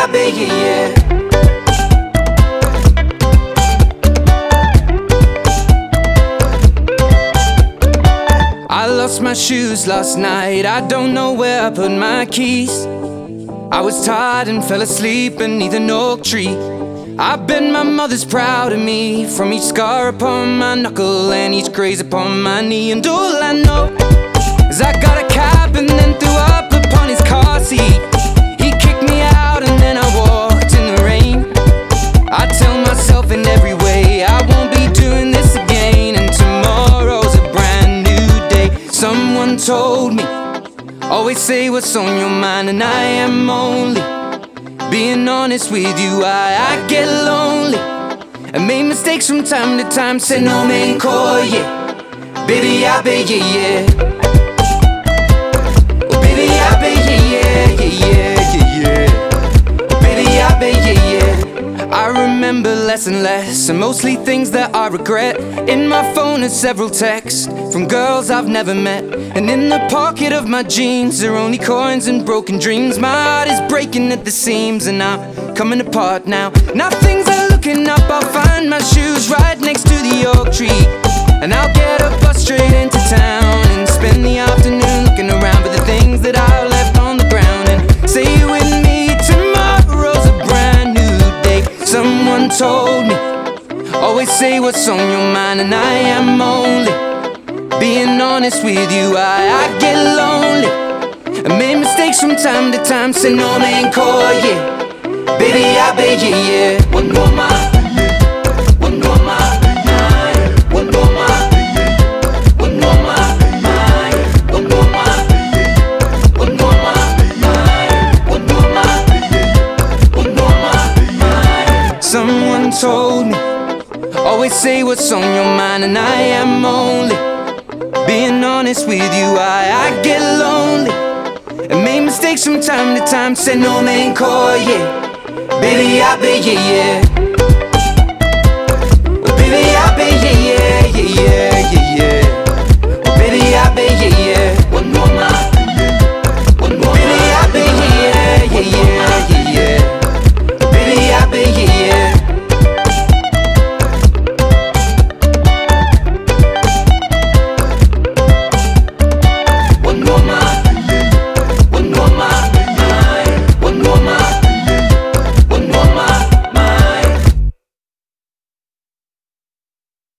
I bet, yeah, yeah. I lost my shoes last night, I don't know where I put my keys. I was tired and fell asleep beneath an oak tree. I bet my mother's proud of me, from each scar upon my knuckle and each graze upon my knee. And all I know is I got a cab and then threw up upon his car seat. He kicked me out and then I walked in the rain. I tell myself in every way I won't be doing this again, and tomorrow's a brand new day. Someone told me, always say what's on your mind, and I am only being honest with you. I get lonely and make mistakes from time to time. Say no man call, yeah. Baby, I bet, yeah, yeah. Oh, baby, I bet, yeah, yeah, yeah, yeah, yeah. Baby, I bet, yeah, yeah. I remember less and less, and mostly things that I regret. In my phone are several texts from girls I've never met, and in the pocket of my jeans are only coins and broken dreams. My heart is breaking at the seams, and I'm coming apart now. Now things are looking up, I'll find my shoes right next to the oak tree, and I'll get a bus straight into town and spend the afternoon looking around for the things that I left on the ground. And say with me, tomorrow's a brand new day. Someone told me, always say what's on your mind, and I am only being honest with you. I get lonely and make mistakes from time to time. Say no man call, yeah. Baby, I bet, yeah, yeah. One more mile, one more mile, one more mile, one more mile, one more mile, one more mile, one more mile, one more mile. Someone told me, always say what's on your mind, and I am only being honest with you. I get lonely and make mistakes from time to time. Say no man call, yeah. Baby, I bet, yeah, yeah. Baby, I bet, yeah, yeah, yeah, yeah.